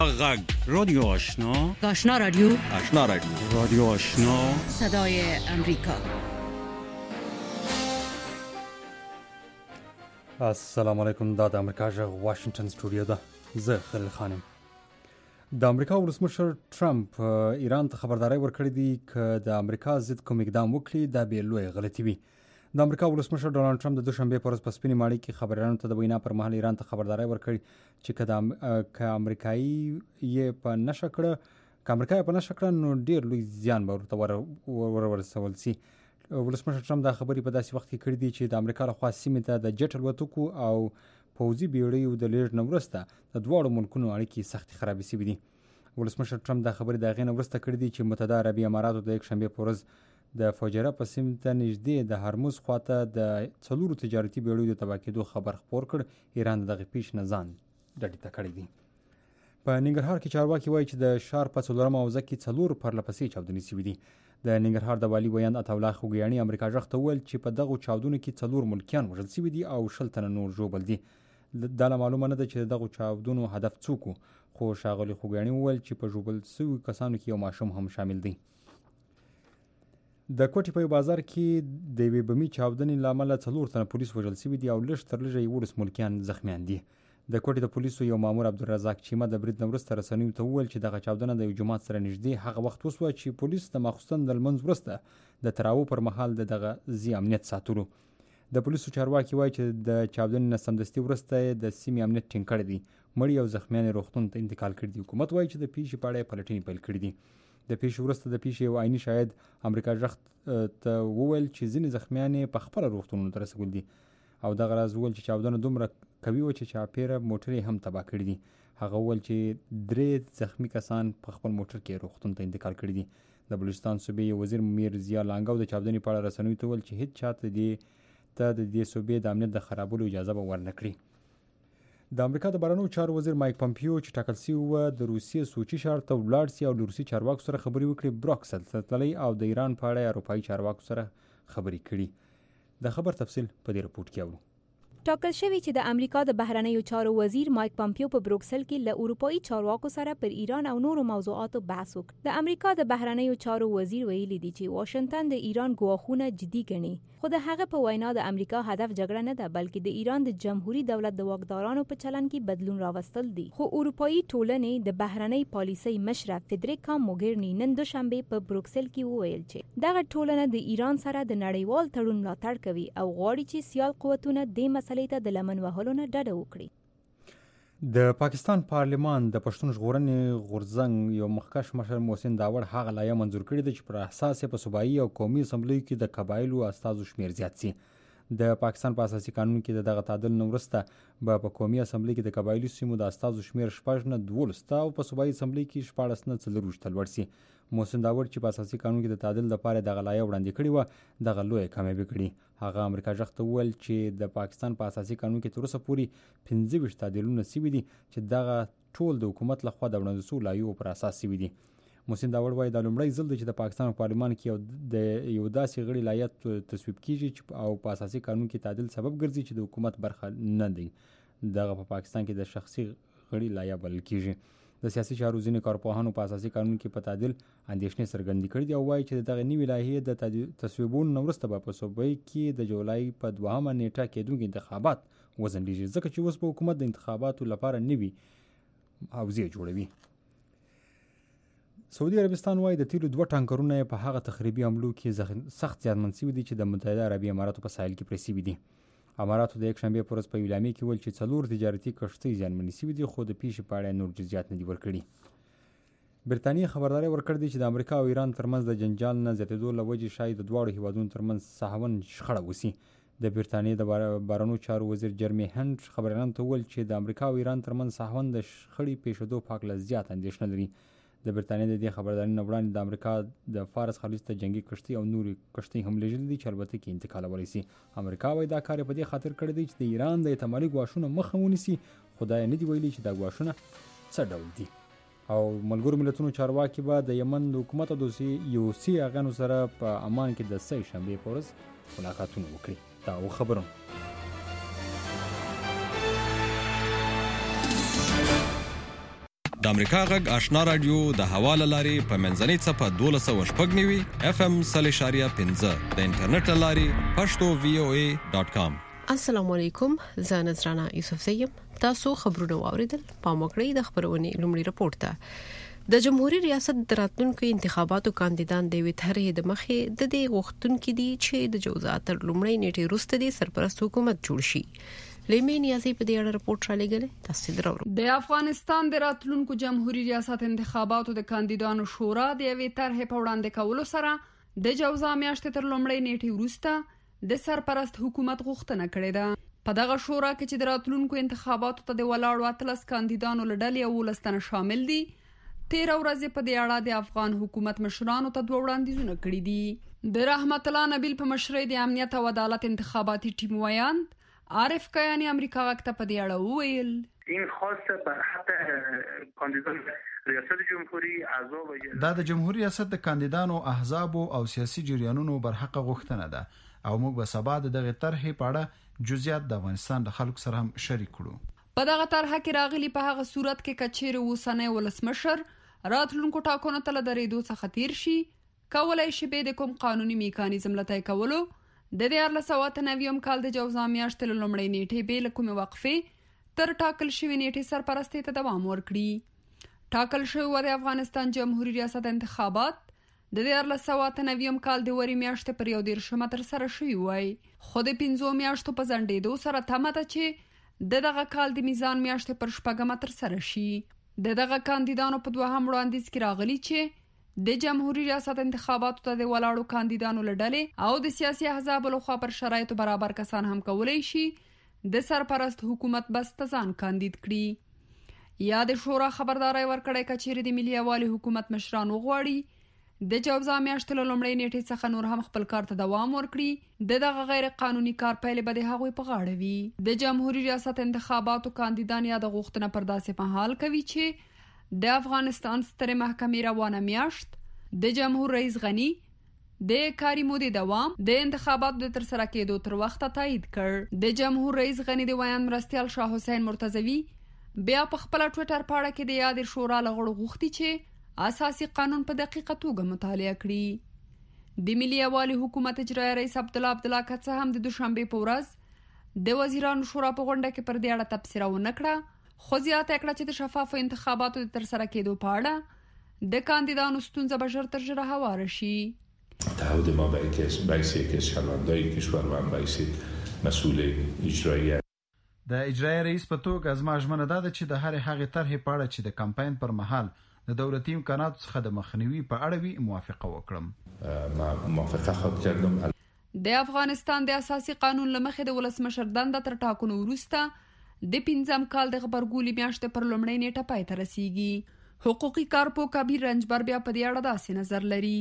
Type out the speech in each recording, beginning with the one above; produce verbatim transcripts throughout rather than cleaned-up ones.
غږ رادیو آشنا آشنا رادیو آشنا رادیو رادیو آشنا صدای امریکا. السلام علیکم. دا د امریکا غږ واشنگټن سټوډیو ده. زه خلیل خانم. د امریکا ولسمشر ټرمپ ایران ته خبرداري ورکړې دي چې د امریکا ضد کوم اقدام وکړي دا به لوی غلطي وي. د امریکا ولسمشر ډونالد ټرمپ د دوشنبه پر ورځ په سپینې ماڼۍ کې خبريالانو ته د وینا پر مهال ایران ته خبرداري ورکړې چې که امریکایي یې په نشه کړه که امریکا یې په نشه کړه نو ډېر لوی زیان به ورته ورسول شي. ولسمشر ټرمپ دا خبرې په داسې وخت کې کړې دي چې د امریکا لخوا سیمې ته د جټ الوتکو او پوځي بیړیو د لیږد نه وروسته د دواړو ملکونو اړیکې سختې خرابې شوې دي. ولسمشر ټرمپ دا خبرې د هغې نه وروسته کړې دي چې متحده عربي اماراتو د یکشنبې په ورځ د فجیره په سیمې ته نږدې د هرمز خواته د څلورو تجارتي بیړیو د تباه کېدو خبر خپور کړ. ایران د دغې پیښې نه ځان ډډې ته کړی دی. په ننګرهار کې چارواکي وایي چې د ښار په څلورمه حوزه کې څلور پرله پسې چاودنې شوي دي. د ننګرهار د والي ویاند عطاالله خوګیاڼي امریکا غږ ته وویل چې په دغو چاودنو کې څلور ملکیان وژل شوي دي او شل تنه نور ژوبل دي. دا لا معلومه نه ده چې دغو چاودنو هدف څوک و، خو ښاغلي خوګیاڼي وویل چې په ژوبل شویو کسانو کې یو ماشوم هم شامل دی. د کوټې په یو بازار کې د یوې بمي چاودنې له امله څلور تنه پولیس وژل شوي دي او لږ تر لږه یولس ملکیان زخمیان دي. د کوټې د پولیسو یو مامور عبدالرزاق چیمه د برید نه وروسته رسنیو ته وویل چې دغه چاودنه د یو جومات سره نږدې هغه وخت وسوه چې پولیس د ماخوستن د لمونځ وروسته د تراوو پر مهال د دغه ځای امنیت ساتلو. د پولیسو چارواکي وایي چې د چاودنې نه سمدستي وروسته د سیمې امنیت ټینګ کړی دی. مړي او زخمیان یې روغتون ته انتقال کړي دي. حکومت وایي چې د پیښې په اړه یې پلټنې پیل کړي دي. د پیښې وروسته د پیښې یو عیني شاهد امریکا غږ ته وویل چې ځینې زخمیان یې په خپله روغتونونو ته رسولي دي او دغه راز وویل چې چاودنه دومره قوي وه چې چاپېره موټر یې هم تباه کړي دي. هغه وویل چې درې زخمي کسان په خپل موټر کې روغتون ته انتقال کړي دي. د بلوچستان صوبې وزیر میر ضیا لانګو د چاودنې په اړه رسنیو ته وویل چې هیڅ چا ته ته د دې صوبې د امنیت د خرابولو اجازه به ورنه کړي. د امریکا د بهرنیو چارو وزیر مایک پمپیو چې ټاکل شوی وه د روسیې سوچي ښار ته ولاړ شي او له روسي چارواکو سره خبرې وکړي. بروکسل ته تللی او د ایران په اړه اروپایي چارواکو سره خبرې کړي. د خبر تفصیل په دې رپورټ کې اورو. ټاکل شوی چې د امریکا د بهرنیو چارو وزیر مایک پمپیو په بروکسل کې له اروپایي چارواکو سره پر ایران او نورو موضوعاتو بحث وکړ. د امریکا د بهرنیو چارو وزیر ویلي دی چې واشنگټن د ایران ګواښونه جدي ګڼي، خو د هغه په وینا د امریکا هدف جګړه نه ده بلکې د ایران د جمهوریت دولت د واکدارانو په چلن کې بدلون راوستل دي. خو اروپایي ټولنې د بهرنۍ پالیسۍ مشره فدریکا موګرني نن دوشنبه په بروکسل کې وویل چې دغه ټولنه د ایران سره د نړیوال تړون ملاتړ کوي او غواړي چې سیال قوتونه د مسلې ته د لمن وهلو نه ډډه وکړي. د پاکستان پارلمان د پښتون ژغورنې غورځنګ یو مخکښ مشر محسن داوړ هغه لایحه منظور کړې ده چې پر اساس یې په صوبایي او قومي اسمبلیو کې د قبایلو استازو شمېر زیات شي. د پاکستان په اساسي قانون کې د دغه تعدیل نه وروسته به په قومي اسمبلۍ کې د قبایلي سیمو د استازو شمېر شپږ نه دولس ته او په صوبایي اسمبلۍ کې شپاړس نه څلرویشت ته لوړ شي. محسن داوړ چې په اساسي قانون کې د تعدیل لپاره دغه لایحه وړاندې کړې وه دغه لویه کامیابي کړې. هغه امریکا غږ ته وویل چې د پاکستان په اساسي قانون کې تر اوسه پورې پنځه ویشت تعدیلونه شوي دي چې دغه ټول د حکومت لخوا د وړاندې شویو لایحو پر اساس شوي دي. محسن داوړ وایي دا لومړی ځل دی چې د پاکستان په پارلمان کې د یو داسې غړي لایحه تصویب کیږي چې او په اساسي قانون کې تعدیل سبب ګرځي چې د حکومت برخه نه دی. دغه په پاکستان کې د شخصي غړي لایحه بلل کیږي. د سیاسي چارو ځینې کارپوهانو په اساسي قانون کې په تعدیل اندېښنې څرګندې کړې دي او وایي چې دغه نوې لایحې د تصویبونو نه وروسته به په صوبۍ کې د جولای په دوهمه نیټه کېدونکي انتخابات وځنډېږي ځکه چې اوس به حکومت د انتخاباتو لپاره نوي حوزې جوړوي. سعودي عربستان وایي د تیلو دوه ټانکرونه په هغه تخریبي حملو کې سخت زیانمن شوي دي چې د متحده عربي اماراتو په ساحل کې پرې شوي دي. اماراتو د یکشنبې په ورځ په اعلامیه کې ویل چې څلور تجارتي کښتۍ زیانمنې شوي دي خو د پیښې په اړه نور جزئیات نه دي ورکړي. برټانیې خبرداری ورکړې ده چې د امریکا او ایران ترمنځ د جنجال نه زیاتېدو له وجې شاید د دواړو هیوادونو ترمنځ سهون شخړه وشي. د برټانیې د بهرنیو چارو وزیر جرمی هنټ خبریالانو ته وویل چې د امریکا او ایران ترمنځ سهون د شخړې پیښېدو په هکله زیات اندېښنه لري. د برټانیې د دې خبرداري نه وړاندې د امریکا د فارس خلیج ته جنگي کښتۍ او نورې کښتۍ هم لېږلي دي چې البتکې انتقالولی شي. امریکا وایي دا کار یې په دې خاطر کړی دی چې د ایران د احتمالي ګواښونو مخه ونیسي، خو دا یې نه دي ویلي چې دا ګواښونه څه ډول دي. او ملګرو ملتونو چارواکي به د یمن د حکومت او د یوسي اغانو سره په عمان کې د سه شنبې په ورځ ملاقاتونه وکړي. دا و خبرونه. د امریکا غږ آشنا رادیو د حواله لاري په منځنۍ صفه دولس سوه شپږ نوي اف ام صفر اشاریه پنځه د انټرنیټ لاري پښتو وی او ای ډاٹ کام. السلام علیکم، زه نذرانه یوسف زیم. تاسو خبرونه واوریدل. پام وکړئ د خبرونې لومړی رپورټ ته. د جمهوریت ریاست د راتلونکو انتخاباتو کاندیدان د ویټرې د مخې د دې غوښتونکو دي چې د جوزات تر لومړی نیټې وروسته د سرپرست حکومت جوړ شي. لیمین یازي په دې اړه رپورټ را لګلې. تاسو درو د افغانستان د راتلونکو جمهوریت ریاست انتخاباتو د کاندیدانو شورا د یوې طرحې په وړاندې کولو سره د جوزا میاشتې تر لومړۍ نیټې وروسته د سرپرست حکومت غوښتنه کړې ده. په دغه شورا کې چې د راتلونکو انتخاباتو ته د ولاړو اتلس کاندیدانو له ډلې اوولس تنه شامل دي، تیر ورځې په دې اړه د افغان حکومت مشرانو ته دوه وړاندیزونه کړي دي. د رحمت الله نبیل په مشرۍ د امنیت او عدالت انتخاباتي ټیم ویاند عارف کیانی امریکا غږ ته په دې اړه وویل: این خاص بر حق کاندیدان ریاست جمهوری اعضا و دا د جمهوریت ریاست د کاندیدانو احزاب او سیاسي جریانونو برحق غوښتنه ده او موږ به سبا دغه طرحې په اړه جزئیات د افغانستان د خلکو سره هم شریک کړو. په دغه طرحه کې راغلي په هغه صورت کې کچېر اوسنۍ ولسمشر راتلونکو ټاکنو ته له درېدو څخه تیر شي، کولای شي به د کوم قانوني میکانیزم لټای کولو د دیارلس سوه اته نوي کال د جوزا میاشتې له لومړۍ نیټې بې له کومې وقفې تر ټاکل شوې نیټې سرپرستۍ ته دوام ورکړي. ټاکل شوی و د افغانستان جمهوریت ریاست انتخابات د دیارلس سوه اته نوي کال د وري میاشتې پر یو دېرشمه ترسره شوي وای، خو د پنځو میاشتو په ځنډېدو سره تمه ده چې د دغه کال د میزان میاشتې پر شپږمه ترسره شي. د دغه کاندیدانو په دوهم وړاندیز کې راغلي چې د جمهوریت ریاست انتخاباتو ته د ولاړو کاندیدانو له ډلې او د سیاسي احزابو لخوا پر شرایطو برابر کسان هم کولی شي د سرپرست حکومت بس ته ځان کاندید کړي. یا د شورا خبرداری ورکړی که چیرې د ملي یووالي حکومت مشران وغواړي د جوزا میاشتې له لومړۍ نیټې څخه نور هم خپل کار ته دوام ورکړي، د دغه غیر قانوني کار پایلې به د هغوی په غاړه وي. د جمهوریت ریاست انتخاباتو کاندیدان یا د غوښتنه پر داسې مهال کوي چې د افغانستان سترې محکمې روانه میاشت د جمهور رئیس غنی د کاري مودې دوام د انتخاباتو د ترسره کېدو تر وخته تایید کړ. د جمهور رئیس غنی د ویاند مرستیال شاه حسین مرتضوی بیا په خپل ټویټر پاڼه کې د یاد شورا له غړو غوښتي چې اساسي قانون په دقیقه توګه مطالعه کړي. د ملي یووالي حکومت اجرایي رئیس عبدالله عبدالله که څه هم د دوشنبې په ورځ د وزیرانو شورا په غونډه کې پر دې اړه تبصره ونه کړه، خو زیاته کړه چې د شفافو انتخاباتو د ترسره کېدو په اړه د کاندیدانو ستونزه به ژر تر ژره هواره شي. تعهد ما به رئیس یکی از شهروندان کشور و رئیس مسئول اجرایی د اجرایي رئیس په توګه زما ژمنه ده چې د هرې هغې طرحې په اړه چې د کمپاین پر مهال د دولتي امکاناتو څخه د مخنیوي په اړه وي موافقه وکړم. ما موافقه خود کردم. د افغانستان د اساسي قانون له مخې د ولسمشر دنده تر ټاکنو وروسته د پنځم کال د غبرګولي میاشتې پر لومړۍ نیټه پای ته رسیږي. حقوقي کارپو کبیر رنجبر بیا په دې اړه داسې نظر لري: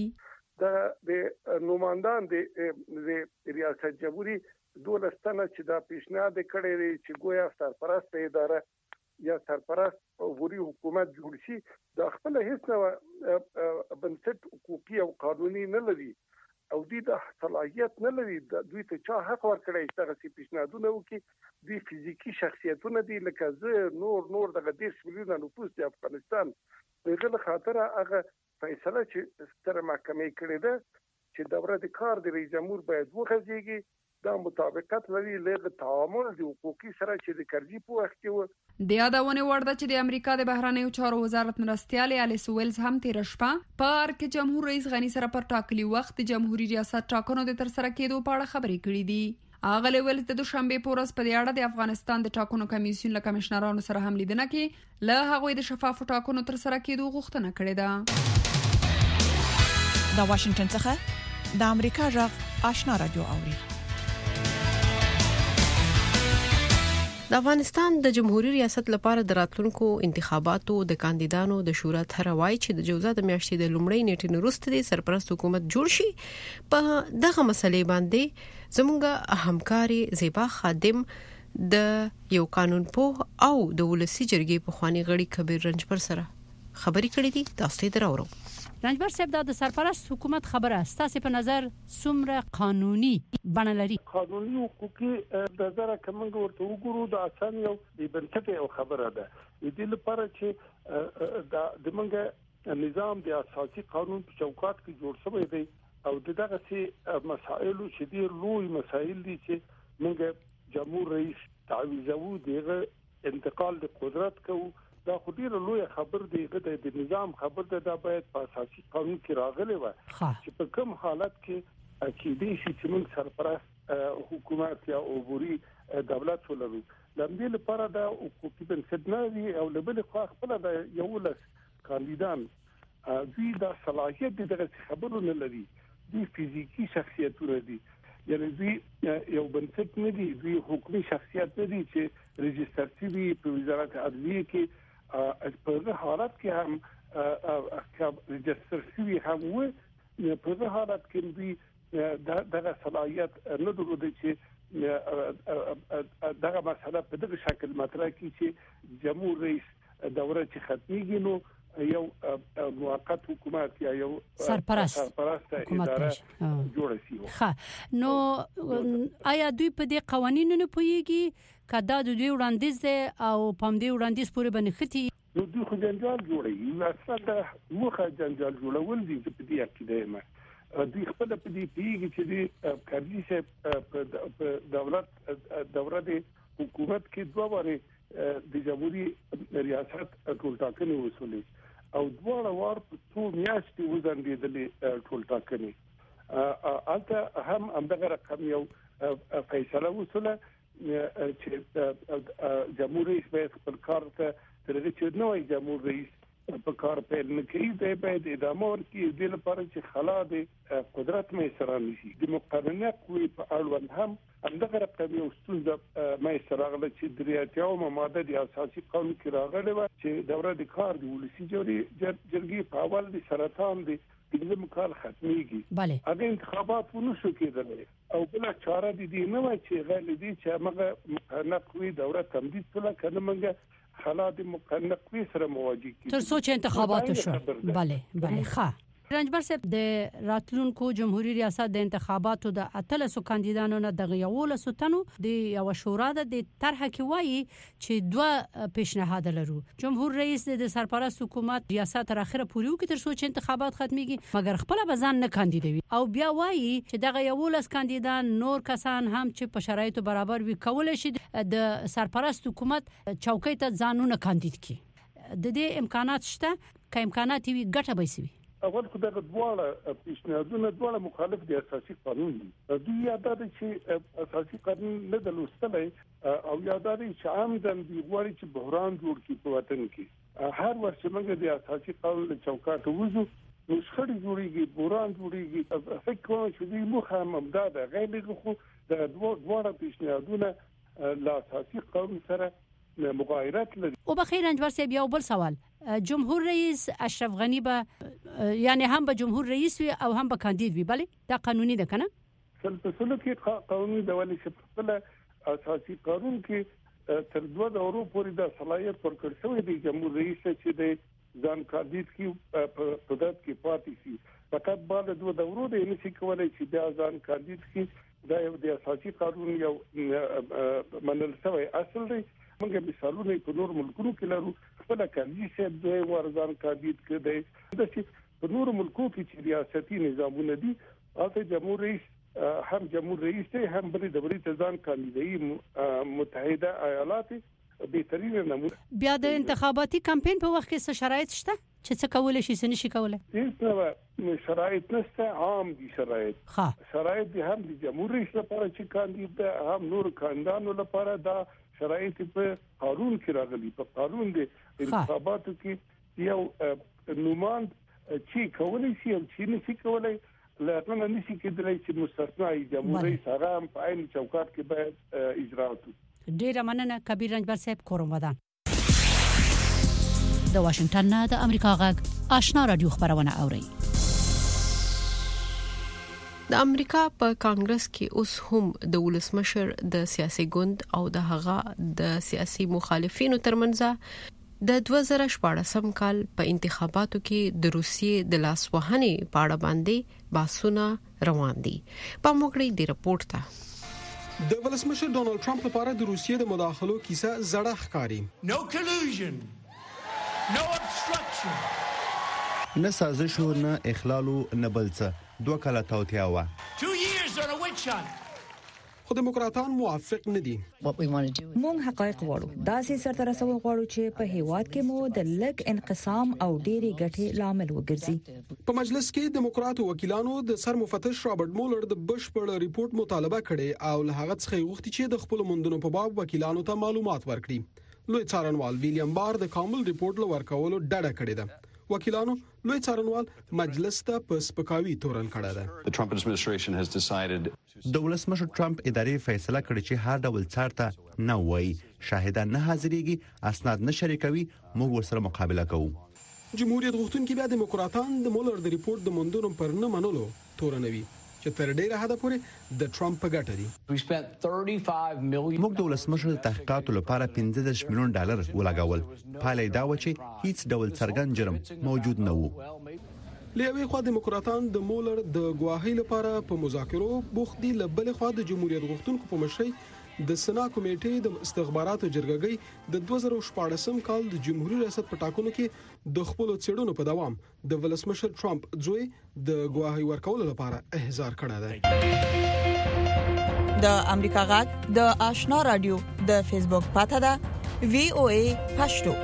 د نوماندان د ریاست جمهوری دولس تنه چې دا پیشنهاد کړی دی چې گویا سرپرست اداره یا سرپرست وری حکومت جوړ شي، د خپل هیڅ نه بنسټ حقوقي او قانوني نه لري او دوی د صلاحیت نه لري. دوی ته چا حق ورکړی چې دغسې پیشنهادونه وکړي؟ دوی فزیکي شخصیتونه دي لکه زه نور نور دغه دېرش میلیونه نفوس د افغانستان. د هغه له خاطره هغه فیصله چې ستره محکمې کړې ده چې دوره د کار د رئیس جمهور باید وغځېږي، دا مطابقت لري له تعامل د حقوقي سره چې د کرزي په وخت کې و. د یادونې وړ ده چې د امریکا د بهرنیو چارو وزارت مرستیال الیس ویلز هم تېره شپه په ارګ جمهور رئیس غني سره پر ټاکلي وخت د جمهوریت ریاست ټاکنو د ترسره کېدو په اړه خبرې کړې دي. اغلی ویلز د دوشنبې په ورځ په دې اړه د افغانستان د ټاکنو کمیسیون له کمشنرانو سره هم لیدنه کې له هغوی د شفافو ټاکنو ترسره کېدو غوښتنه کړې ده. د واشنگټن څخه د امریکا غږ آشنا رادیو اوري. د افغانستان د جمهوریت ریاست لپاره د راتلونکو انتخاباتو د کاندیدانو د شورا طرح وایي چې د جوزا د میاشتې د لومړۍ نیټې وروسته د سرپرست حکومت جوړ شي. په دغه مسلې باندې زموږ همکاري زیبا خادم د یو قانون پوه او د ولسی جرګې په خواني غړي کبیر رنجبر سره خبري کړې دي تاسو ته درورو. رنجبر صاحب دا د سرپرست حکومت خبره است تاسو په نظر څومره قانوني بڼه لري؟ قانوني حقوقي د نظر کومه ورته وګورو د اسان یو د بنسټ یو خبره ده. د لپاره چې د منګه نظام د اساسي قانون په چوکاټ کې جوړ شوی دی او دغه سي مسائل چې ډیر لوی مسائل دي چې منګه جمهور رئیس تعویضو دغه انتقال د قدرت کوي دا خو ډیره لوی خبر دی د نظام خبر ده دا باید په اساسي قانون کې راغلی و چې په کوم حالت کې اکیدي چې موږ سرپرست حکومت یا عبوري دولت ولرو لمدې لپاره دا حقوقي بنسټ نه وي او لبل خو خپل د یو لس کاندیدان دوی دا صلاحیت دغه خبرونه لري دوی فزیکی شخصیتونه دي یعنی دوی یو بنسټ نه دي دوی حکومي شخصیت نه دي چې ريجستر شوی په وزارت عدلیه کې په حالت کې هم ريجستر شوی هم و په حالت کې دوی دغه صلاحیت نه درلودي چې دغه مسله په دغه شکل مطرح کړي چې جمهور رئیس دوره چې ختميږي نو یو موقت حکومت یا یو سرپرست سرپرست اداره جوړ شي. ښه نو آیا دوی په دې قوانینو نه پوهیږي کدا د دوی وړاندیز ده او پام دې وړاندیز پورې بنختي نو دوی خو جنجال جوړي اصلا موخه جنجال جوړول دي په دې کې ده دوی خپل په دې پیږي چې د کاري شه په دولت دوره د حکومت کې دوه واره د جمهوریت ریاست ټولټاکنې وسولې او دواړه وار په څو میاشتې وزندېدلې ټولټاکنې البته هم همدغه رقم یو فیصله وسوله چې جمهور رئیس باید خپل کار ته ترغه چې نوې جمهور رئیس په کار پیل نه کوي د باید ادامه ورکړي د لپاره چې خلا د قدرت مې سره نشي د مقارنه کوي په اړوند هم همدغه رقم یو ستونزه مې سره غل چې دریاتیو ماده د اساسي قانون کې راغلي و چې دوره د کار د ولسی جرګې په اول د سرطان د دغه کال ختميږي bale اګه انتخابات ونه شو کېدل او بل چاره دي دی نه و چې غل دي چې موږ مقارنه کوي دوره تمدید کړه کنه موږ حالات مقننه کوي سره مواجه کی تر سوچ انتخابات شو bale bale ښه رنجبر صاحب د راتلونکو جمهوریت ریاست د انتخاباتو د اتلسو کاندیدانو نه د غیول سوتنو د یو شورا د طرح کې وایي چې دوه پیشنهاد لرو جمهور رئیس د سرپرست حکومت ریاست تر اخره پوریو کې تر سوچ انتخابات ختميږي مګر خپل بزن نه کاندیدوي او بیا وایي چې د غیول کاندیدان نور کسان هم چې په شرایطو برابر وي کول شي د سرپرست حکومت چوکۍ ته ځانونه کاندید کړي د دې امکانات شته که امکانات وي ګټه به شي اول خو دغه دواړه پیشنهادونه دواړه مخالف دي اساسي قانون دي دوی یاد دي چې اساسي قانون نه د لوستلې او یاد دي چې عامدن دی غواړي چې بحران جوړ کړي په وطن کې هر ورځ موږ د اساسي قانون له چوکاټ وځو نو شخړې جوړيږي بحران جوړيږي فکر کوم چې دوی مخه ممداد غیر خو د دواړه پیشنهادونه له اساسي قانون سره مغایرت لري او بخیر انجبر صاحب یو بل سوال جمهور رئیس اشرف غنی به یعنی هم به جمهور رئیس وي او هم به کاندید وي bale دا قانوني ده کنه سلسله کې قانوني د ولې شپه اساسي قانون کې تر دوه دورو پورې د صلاحیت ورکړ شوی دی جمهور رئیس چې د ځان کاندید کی په قدرت کې پاتې شي فقط بعد دوه دورو د نشي کولای چې د ځان کاندید کی د یو اساسي قانون یو منل شوی اصل دی موږ مثالونه په نور ملکونو کې لرو خپل کاندید چې د ورزان کاندید کړي د چې په نور ملکونو کې چې ریاستي نظامونه دي او جمهور رئیس هم جمهور رئیس ته هم بری د بری ځان کاندیدای متحده ایالات بهترین نمونه بیا د انتخاباتي کمپاین په وخت کې څه شرایط شته چې څه کول شي څه نشي کولای هیڅ نو شرایط نشته عام دي شرایط ښه شرایط دي هم د جمهور رئیس لپاره چې کاندید هم نور کاندیدانو لپاره دا شرایط په قانون کې راغلي په قانون د انتخاباتو کې یو نوماند چې کولای شي او چې نشي کولای لکه نشي کېدلی چې مستثنی جمهور رئیس هغه هم په عین چوکاټ کې باید اجرا وکړي ډیره مننه کبیر رنجبر صاحب کوم ودان د واشنگټن نه د امریکا غږ آشنا رادیو خبرونه اوري د امریکا په کانګرس کې اوس هم د ولسمشر د سیاسي ګوند او د هغه د سیاسي مخالفینو ترمنځ د دوه زره شپږم کال په انتخاباتو کې د روسیې د لاسوهنې په اړه باندې بحثونه روان دي. په موږ د رپورت ته د ولسمشر ډونالد ټرمپ لپاره د روسیې د مداخلو کیسه زړه ښکاري. No collusion. No obstruction. نه سازش او نه اخلال او نه بلڅ دوه کاله توتیا و. Two years on a witch hunt. خو دیموکراتان موافق نه دي. مونږ حقایق غواړو. داسې سرته رسول غواړو چې په هیواد کې مو د لږ انقسام او ډېری ګټې لامل وګرځي. په مجلس کې دیموکرات وکیلانو د سر مفتش رابرټ مولر د بشپړ ریپورت مطالبه کړې او له هغه څخه غوښتي چې د خپل موندنو په باب وکیلانو ته معلومات ورکړي. لوی څارنوال ویلیام بار د کامل ریپورت لور کولو ډډه کړې ده. وکیلانو لوی څارنوال مجلس ته په سپکاوي تورن کړه ده. The Trump administration has decided د ولسمشر ټرمپ ادارې فیصله کړې چې هر ډول څارته نه وایي، شاهدان نه حاضرېږي، اسناد نه شریکوي، موږ ورسره مقابله کوو. جمهوریت غوښتونکي بیا دیموکراتان د مولر د ریپورت د موندنو پر نه منلو تورنوي چې تر ډیره حده پورې د ټرمپ په ګټه دي. موږ د ولسمشر تحقیقاتو لپاره پنځه دېرش میلیون ډالر ولګول. پایله دا و چې هیڅ ډول څرګند جرم موجود نه و. له یوې خوا دیموکراتان د مولر د ګواهۍ لپاره په مذاکرو بوخت دي، له بلې خوا د جمهوریت غوښتونکو په مشرۍ د سنا کمیټې د استخباراتو جرګګۍ د دوه زره شپږم کال د جمهوریت ریاست په ټاکنو کې د خپل څېړنو په دوام د ولسمشر ټرمپ زوی د ګواهۍ ورکولو لپاره احضار کړی دی. د امریکا غږ د آشنا رادیو د فیسبوک پاته ده وی او ای پښتو.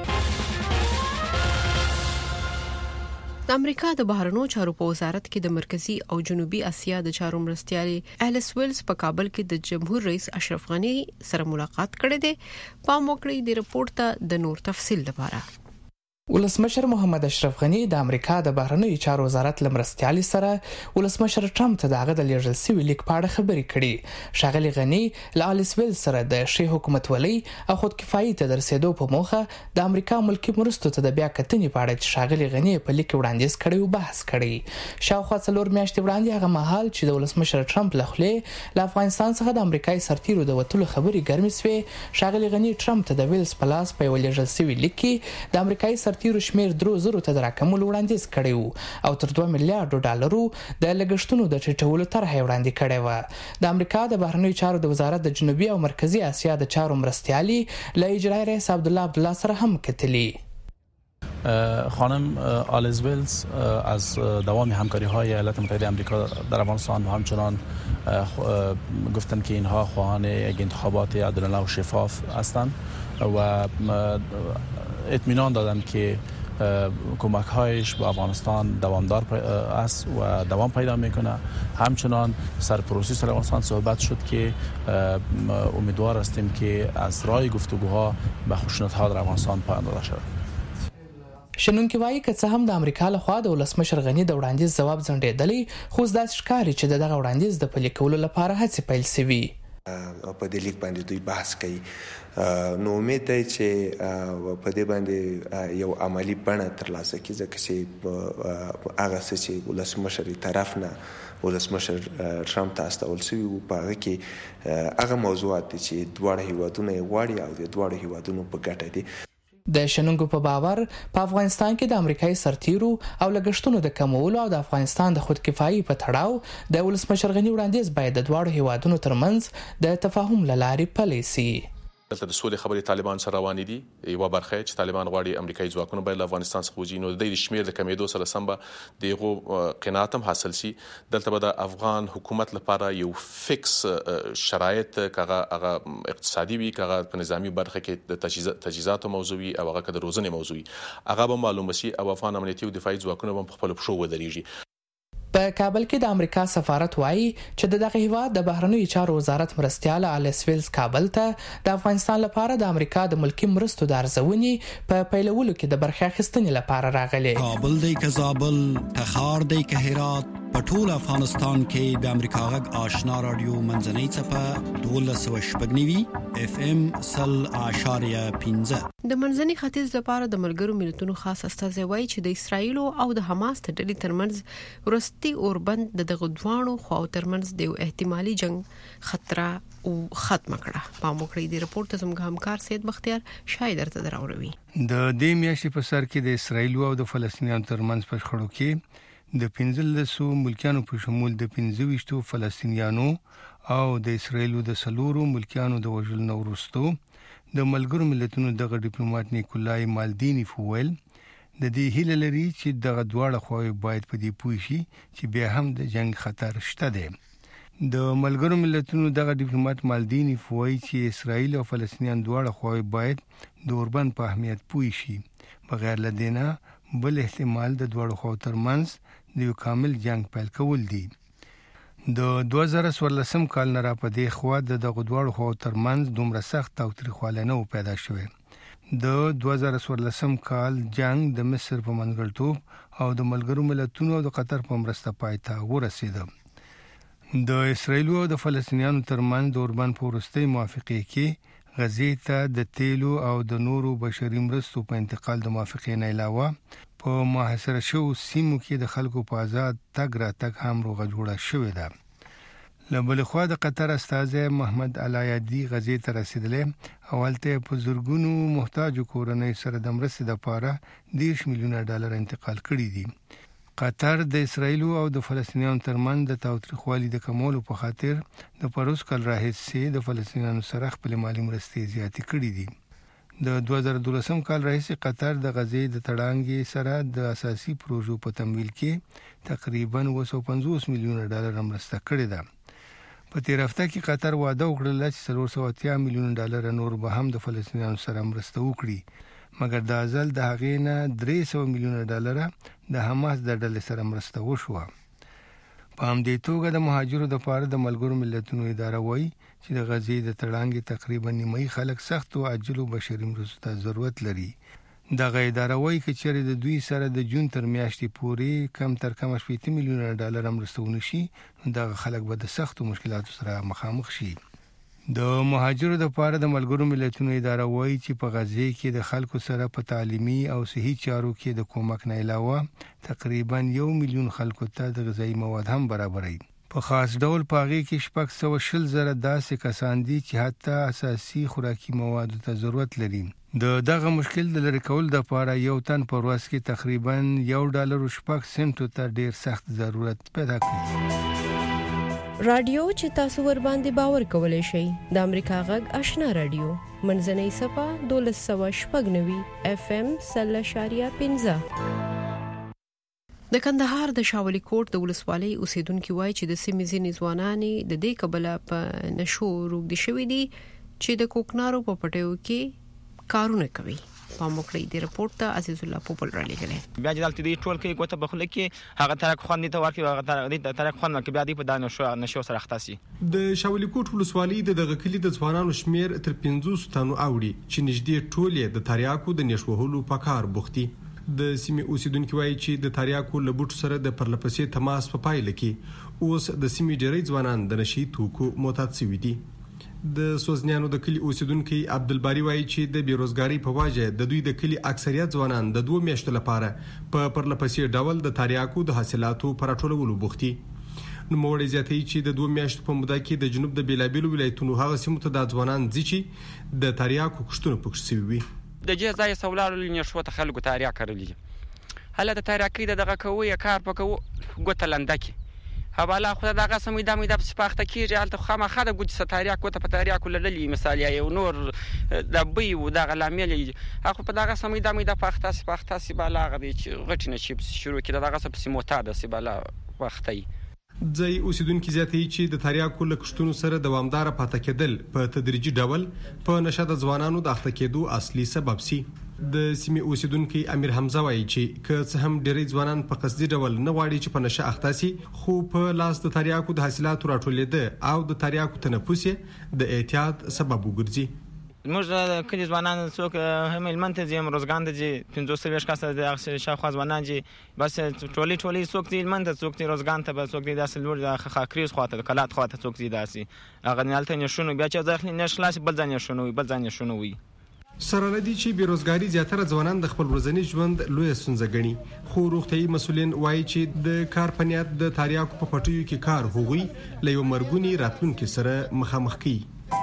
د امریکا د بهرنیو چارو په وزارت کې د مرکزی او جنوبي اسیا د چارو مرستیالي الیس ویلز په کابل کې د جمهور رئیس اشرف غنی سره ملاقات کړې ده. په موکړې د رپورت ته د نور تفصیل لپاره ولسمشر محمد اشرف غنی د امریکا د بهرنیو چارو وزارت لمرستیالي سره ولسمشر ټرمپ ته دغه د لیږل سوي لیک په اړه خبرې کړي. شاغلي غنی له الیس ویلز سره د شي حکومت ولي او خودکفایي ته درسېدو په موخه د امریکا ملکی مرستو ته د بیا کتنې په اړه چې شاغلي غنی په لیک وړاندیز کړی او بحث کړی. شاوخوا څلور میاشتې وړاندې هغه مهال چې د ولسمشر ټرمپ له خولې له افغانستان څخه د امریکایي سرتیرو د وټولو خبرې ګرمې سوې، شاغلي غنی ټرمپ ته د ویلز په لاس په لیږل سوي لیک کې د امریکایي تیرو شمیر درو زرو ته راکمول وړاندیز کړی وو او تر دوه میلیارډ ډالرو د لګښتونو د ټیټولو طرح وړاندې کړی و. د امریکا د بهرنیو چارو د وزارت د جنوبي او مرکزی اسیا د چارو مرستیالي له اجرای رئیس عبدالله عبدالله سره هم کتلی. خانم آلیس ویلز از دوام همکاری های ایالات متحده آمریکا در افغانستان و همچنان گفتن که اینها خواهان یک انتخابات عادلانه و شفاف هستند و اطمینان دادن که کمک هایش به افغانستان دوامدار است و دوام پیدا میکنه. همچنان سر پروسه سر افغانستان صحبت شد که امیدوار هستیم که از راه گفتگوها به خشونت‌ها در افغانستان پایان شود. شنونکي وایي که څه هم د امریکا له خوا د ولسمشر غنی د وړاندیز ځواب ځنډېدلی، خو داسې ښکاري چې د دغه وړاندیز د پلي کولو لپاره هڅې پیل شوي. په دې لیک باندې دوی بحث کوي. نو امید دی چې په دې باندې یو عملی بڼه ترلاسه کړي، ځکه چې هغه څه چې ولسمشر طرف نه ولسمشر ټرمپ ته استول شوي وو په هغه کې هغه موضوعات دي چې دواړه هیوادونه یې غواړي او د دواړو هیوادونو په ګټه دي. د شنونکو په باور په افغانستان کې د امریکایي سرتیرو او لګښتونو د کمولو او د افغانستان د خودکفایي په تړاو د ولسمشر غنی وړاندیز باید د دواړو هیوادونو ترمنځ د تفاهم له لارې پلی شي. دلته د سولې خبرې طالبان سره روانې دي. یو برخه چې طالبان غواړي امریکایي ځواکونه باید له افغانستان څخه وځي، نو د دې شمیر د کمیدو سره سم به دغه قناعت هم حاصل شي. دلته به د افغان حکومت لپاره یو فکس شرایط کغه هغه اقتصادي وي، کغه په نظامی برخه کې د تجهیزاتو موضوعي او هغه د روزنې موضوعي هغه به معلوم شي او افغان امنیتي او دفاعي ځواکونه په خپل پښو ودرېږي. په کابل کې د امریکا سفارت وایي چې د دغه هیواد د بهرنیو چارو وزارت مرستیال الیس ویلز کابل ته د افغانستان لپاره د امریکا د ملکی مرستو د ارزونې په پیلولو کې د برخه اخیستنې لپاره راغلي. کابل دی که زابل، تخار دی که هرات، په ټول افغانستان کې د امریکا غږ آشنا رادیو منځنۍ چپه دوولس شپږنیوي اف ام سل اشاریه پنځه د منځني ختیځ لپاره د ملګرو ملتونو خاص استازی وایي چې د اسرایل او د حماس د ډلې ترمنځ ورستي اوربند د دغه دوانو خواو ترمنځ د احتمالي جنگ خطر او ختم کړه. په موکړې دی رپورت زموږ همکار سید بختیار شاید درته دراوړي. د دې میاشتې په سر کې د اسرایل او د فلسطینیانو ترمنځ په شخړو کې د پنځلسو ملکیانو په شمول د پنځه ویشتو فلسطینیانو او د اسرایل د سلورو ملکیانو د وژلو وروسته د ملګرو ملتونو دغه ډیپلوماټ نیکولای مالدینی فویل د دې هیله لري چې دغه دواړه خواوې باید په دې پوه شي چې بیا هم د جنگ خطر شته دی. د ملګرو ملتونو دغه ډیپلوماټ مالدینی فویل چې اسرایل او فلسطینیان دواړه خواوې باید د اوربند په اهمیت پوه شي بغیر لدینه بل احتمال د دواړو خواو ترمنځ د یو کامل جنگ پیل کول دي. د دوه زره څوارلسم کال نه را پدې خوا د دغه دواړو خواو ترمنځ دومره سخت او تاریخوالانه پیدا شوه. د دوه زره څوارلسم کال جنگ د مصر په منځګړیتوب او د ملګرو ملتونو او د قطر په مرسته پای ته ورسید. د اسرایل او د فلسطینیانو ترمنځ د اوربند په وروستۍ موافقې کې غزې ته د تیلو او د نورو بشري مرستو په انتقال د موافقې نه علاوه په محاصره شو سیمو کې د خلکو په آزاد تګ راتګ هم روغه جوړه شوې ده. له بل خوا د قطر استازی محمد الایادي غزې ته رسیدلې او هلته په زورګونو محتاج کورنۍ سره د مرستې لپاره دیش میلیونه ډالر انتقال کړي دي. قطر د اسرایل او د فلسطینیانو ترمنځ د تاوتریخوالي د کمولو په خاطر د پروس کال راهیسې د فلسطینیانو سره خپل مالی مرستې زیاتې کړي دي. د دوه زره دولسم کال راهیسې قطر د غزې د تړانګې سره د اساسي پروژو په تمویل کې تقریبا اوه سوه پنځوس میلیونه ډالر مرسته کړې ده. په تیر هفته کې قطر وعده وکړه چې څلور سوه اتیا میلیونه ډالر نور به هم د فلسطینیانو سره مرسته وکړي، مګر د ازل د هغې نه درې سوه میلیونه ډالر د حماس د ډلې سره مرسته وشوه. په همدې توګه د مهاجرو لپاره د ملګرو ملتونو اداره وایي چې د غزې د تړانګې تقریبا نیمایي خلک سخت او عاجلو بشري مرستو ته ضرورت لري. دغه اداره وایي چې چېرې د دوی سره د جون تر میاشتې پورې کم تر کمه شپېته میلیونه ډالر مرسته ونه شي نو دغه خلک به د سختو مشکلاتو سره مخامخ شي. د مهاجرو لپاره د ملګرو ملتونو اداره وایي چې په غزې کې د خلکو سره په تعلیمي او صحي چارو کې د کومک نه علاوه تقریبا یو میلیون خلکو ته د غذایي مواد هم برابروي. په خاص ډول په هغې کې شپږ سوه شل زره داسې کسان دي چې حتی اساسي خوراکي موادو ته ضرورت لري. د دغه مشکل د لرې کولو لپاره یو تن په ورځ کې تقریبا یو ډالر او شپږ سنټو ته ډیر سخت ضرورت پیدا کوي. رادیو چې تاسو ور باندې باور کولای شئ د امریکا غږ آشنا رادیو منځنۍ صفه دولس سوه شپږ نوي اف ام سل اشاریه پنځه. د کندهار د شاولی کوټ د ولسوالۍ اوسیدونکو وایي چې د سیمې ځینې ځوانانې د دې کبله په نشو روږدي شوي دي چې د کوکنارو په پټیو کې کارونه کوي. په موکړې دی رپورت ته عزیز الله پوپل را لګلې. بیا چې دلته دی ټول کې کوته بخله کې هغه ترک خوان دي ته ورکي هغه ترک خوان کې بیا دی په دانه شو نشو سره اختصي. د شاولی کوټ ولسوالۍ د دغه کلی د ځوانانو شمیر تر پنځوس تنو اوړي چې نږدې ټول د تریاکو د نشوهلو په کار بوختي. د سیمې اوسیدونکو وایي چې د تریاکو لبوټ سره د پرلپسې تماس په پایله کې اوس د سیمې ډېری ځوانان د نشي توکو معتاد شوي دي. د سوزنیانو د کلی اوسیدونکو عبدالباری وایي چې د بیروزګاری په وجه د دوی د کلی اکثریت ځوانان د دوه میاشتو لپاره په پرلپسې ډول د تریاکو د حاصلاتو پر ټولولو بوختي. نو موړې زیاتې چې د دوه میاشتو په موده کې د جنوب د بیلابیلو ولایتونو هغه سیمو ته د ځوانان ځي چې د تریاکو کښتونه پکښ شوي وي. د جې ځای سولارو لنی شو ته خلکو تاریا کړلی هله د تاریاکۍ د دغه کوي کار پکو ګوت لندکی حواله خو دغه سمې د مې د سپاخته کیږي حالت خو ما خاله ګوت ستاریا کو ته پتاریا کو للی مثال یو نور د بي و دغه لامل اخو په دغه سمې د مې د پاخته سپاخته سی بالا غدي چې غټینه چې شروع کړه دغه سپ سیموتا د سی بالا وختي. ځای اوسیدونکو زیاتې چې د تریاکو له کښتونو سره دوامدار پاتې کېدل په تدریجي ډول په نشه د ځوانانو د اخته کېدو اصلي سبب سي. د سیمې اوسیدونکو امیر حمزه وایي چې که څه هم ډېری ځوانان په قصدي ډول نه غواړي چې په نشه اخته سي خو په لاس د تریاکو د حاصلاتو راټولېده او د تریاکو تنفس د احتیاط سبب وګرځي. موږ کله ځوانان څوک هم المنت زم روزګان دي پنځه سوه کسه د شاوخوا ځوانان دي بس ټولي ټولي څوک دي المنت څوک دي روزګان ته به څوک دي داسې لور د خاکریز خواته کلات خواته څوک دي داسې هغه نالته نشونو بیا چې ځخنی نشلاس بل ځان نشونو بل ځان نشونو وي سره لدی چې بیروزګاری زیاتره ځوانان د خپل ورځنی ژوند لوی ستونزه ګڼي خو روغتيایي مسولین وایي چې د کار پنیات د تاریاکو په پټیو کې کار هوغي لې مرګونی راتلونکو سره مخامخ کی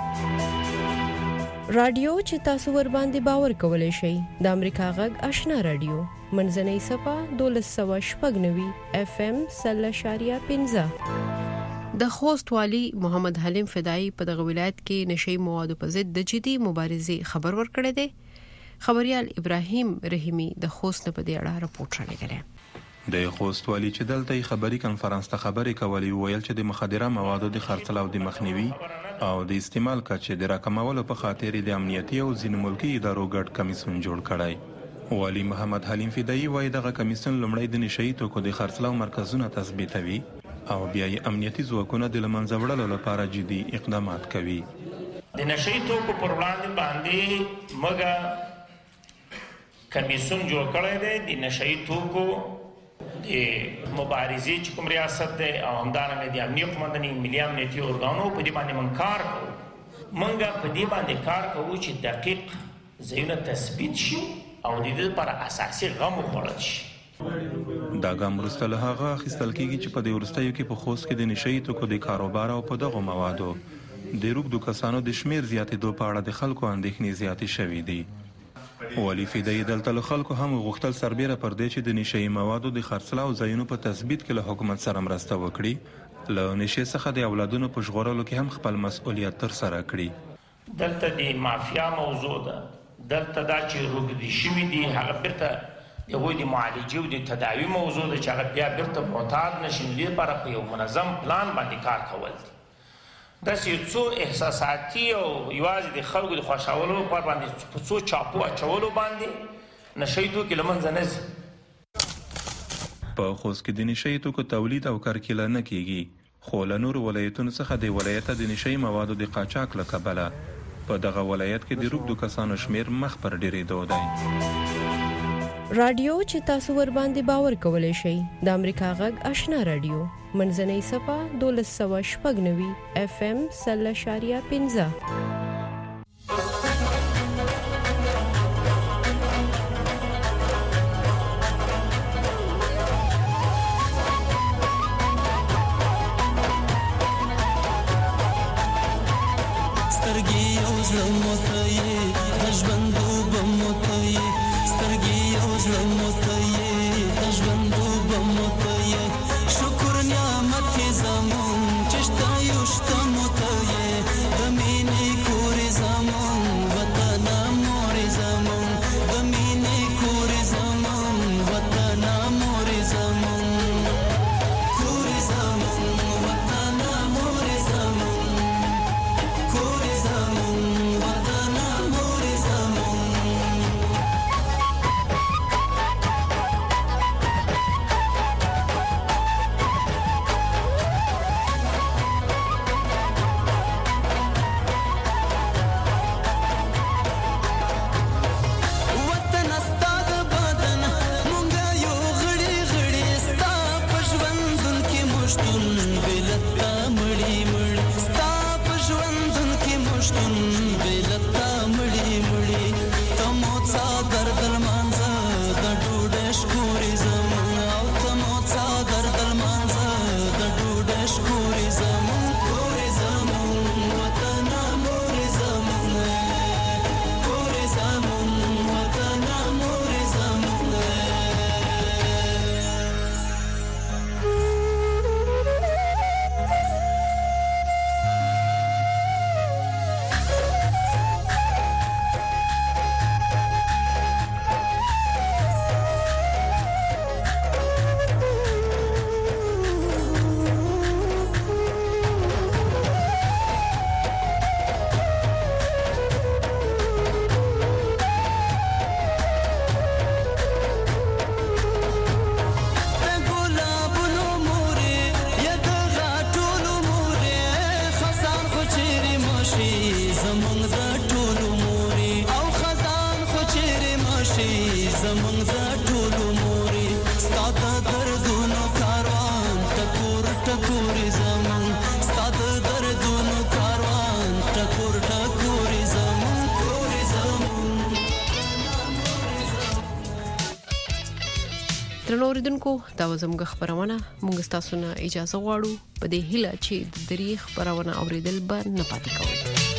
رادیو چې تاسو ور باندې باور کولای شئ د امریکا غږ آشنا رادیو منځنۍ صفه دولس سوه شپږ نوي اف ام سل شاریه پنځه د خوست والی محمد حلیم فدایی په دغه ولایت کې نشئی موادو په ضد د جدي مبارزې خبر ورکړی دی خبريال ابراهیم رحیمی د خوست په دې اړه راپورټ راغلی د خوست والی چې دلته خبري کانفرنس ته خبرې کولې ویل چې د مخدره موادو د خرڅلاو د مخنیوي او د استعمال کچې د راکمولو په خاطر د امنیتي او ځینو ملکی ادارو ګډ کمیسیون جوړ کړی والی محمد حلیم فدایی وایي دغه کمیسیون لومړی د نشئی توکو د خرڅلاو مرکزونه تثبیتوي او بیا یې امنیتي ځواکونه د لمنځه وړلو لپاره جدي اقدامات کوي د نشئی توکو پر وړاندې باندې موږ کمیسیون جوړ کړی دی د نشئی توکو د مبارزې چې کوم ریاست دی او همدارنګه د امنیت قومندانۍ ملي امنیتي ارګانو په دې باندې موږ کار کوو موږ په دې باندې کار کوو چې دقیق ځایونه تثبیت شي او د دې لپاره اساسي غم وخوړل شي دا ګام وروسته له هغه اخیستل کېږي چې په دې وروستیو کې په خوست کې د نشئی توکو د کاروبار او په دغو موادو د روږدو کسانو د شمیر زیاتېدو په اړه د خلکو اندېښنې زیاتې شوې دي والی فدایی دلته له خلکو هم غوښتل سربیره پر دې چې د نشئی موادو د خرڅلاو ځایونو په تثبیت کې له حکومت سره مرسته وکړي له نشې څخه د اولادونو په ژغورلو کې هم خپل مسؤلیت ترسره کړي دلته د مافیا موضوع ده دلته دا چې روږدي شوي دي هغه بیرته د هغوی د معالجې او د تداوي موضوع ده چې هغه بیا بیرته معتاد نشي نو دې لپاره په یو منظم پلان باندې کار کول دي داسې څو احساساتي او یوازې د خلکو د خوشحالولو لپاره باندې په څو چاپو اچولو باندې نشئی توکي له منځه نه ځي په خوست کې د نشئی توکو تولید او کرکیله نه کیږي خو له نورو ولایتونو څخه د ولایت د نشئی موادو د قاچاق له کبله په دغه ولایت کې د روږدو کسانو شمیر مخ پر ډیرېدو دی رادیو چې تاسو ور باندې باور کولای شئ د امریکا غږ آشنا رادیو منځنۍ صفه دولس سوه شپږ نوي اف ام سل شاریه پنځه وطن تر اوریدونکو دا زموږ خبرونه موږ تاسو نه اجازه غواړو په دې هیله چې د دری خبرونه اوریدل به نه پاتې کوئ.